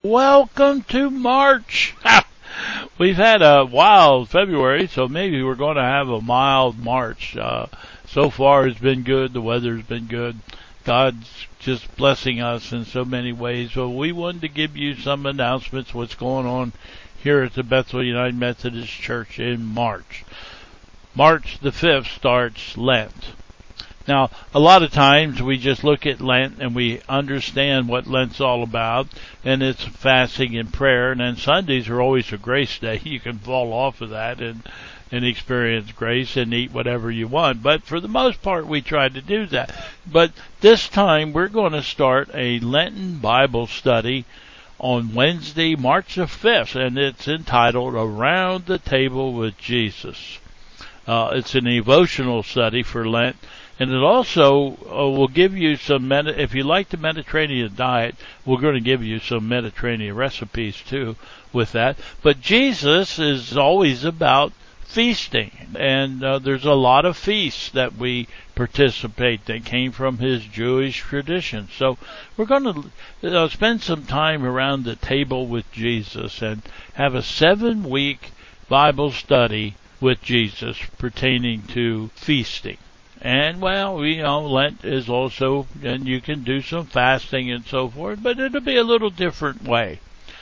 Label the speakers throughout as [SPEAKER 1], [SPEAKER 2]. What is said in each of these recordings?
[SPEAKER 1] Welcome to March. We've had a wild February, so maybe we're going to have a mild March. So far it's been good. The weather's been good. God's just blessing us in so many ways. So we wanted to give you some announcements, what's going on here at the Bethel United Methodist Church in March. March the 5th starts Lent. Now, a lot of times we just look at Lent and we understand what Lent's all about, and it's fasting and prayer, and then Sundays are always a grace day. You can fall off of that and experience grace and eat whatever you want. But for the most part, we try to do that. But this time, we're going to start a Lenten Bible study on Wednesday, March the 5th, and it's entitled Around the Table with Jesus. It's an devotional study for Lent. And it also will give you some, if you like the Mediterranean diet, we're going to give you some Mediterranean recipes too with that. But Jesus is always about feasting. And there's a lot of feasts that we participate that came from his Jewish tradition. So we're going to spend some time around the table with Jesus and have a 7-week Bible study with Jesus pertaining to feasting. And, well, Lent is also, and you can do some fasting and so forth, but it'll be a little different way.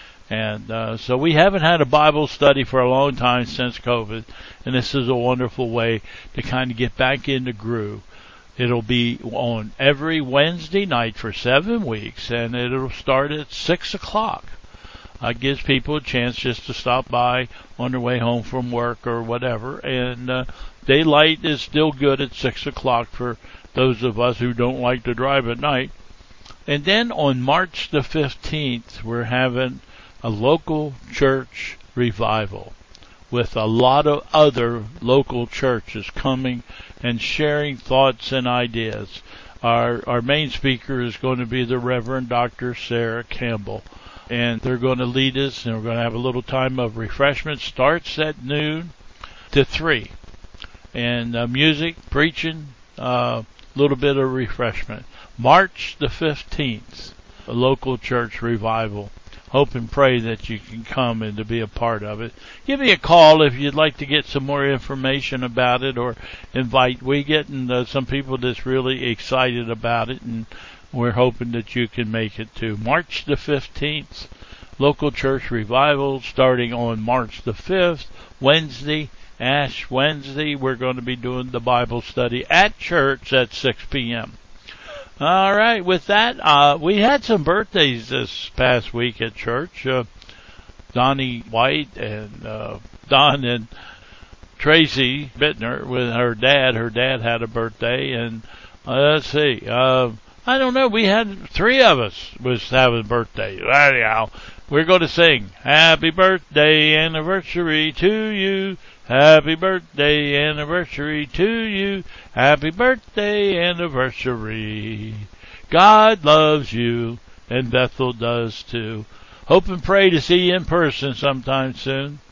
[SPEAKER 1] And so we haven't had a Bible study for a long time since COVID, and this is a wonderful way to kind of get back in the groove. It'll be on every Wednesday night for 7 weeks, and it'll start at 6 o'clock. It gives people a chance just to stop by on their way home from work or whatever, and daylight is still good at 6 o'clock for those of us who don't like to drive at night. And then on March the 15th, we're having a local church revival with a lot of other local churches coming and sharing thoughts and ideas. Our main speaker is going to be the Reverend Dr. Sarah Campbell. And they're going to lead us, and we're going to have a little time of refreshment. Starts at noon to 3. And music, preaching, a little bit of refreshment. March the 15th, a local church revival. Hope and pray that you can come and to be a part of it. Give me a call if you'd like to get some more information about it, or invite. We're getting some people that's really excited about it, and we're hoping that you can make it too. March the 15th, local church revival starting on March the 5th, Wednesday, Ash Wednesday. We're going to be doing the Bible study at church at 6 p.m. All right, with that, we had some birthdays this past week at church. Donnie White and Don and Tracy Bittner with her dad. Her dad had a birthday, and let's see. I don't know. We had 3 of us was having birthdays. Anyhow, we're going to sing Happy Birthday Anniversary to you. Happy birthday anniversary to you. Happy birthday anniversary. God loves you, and Bethel does too. Hope and pray to see you in person sometime soon.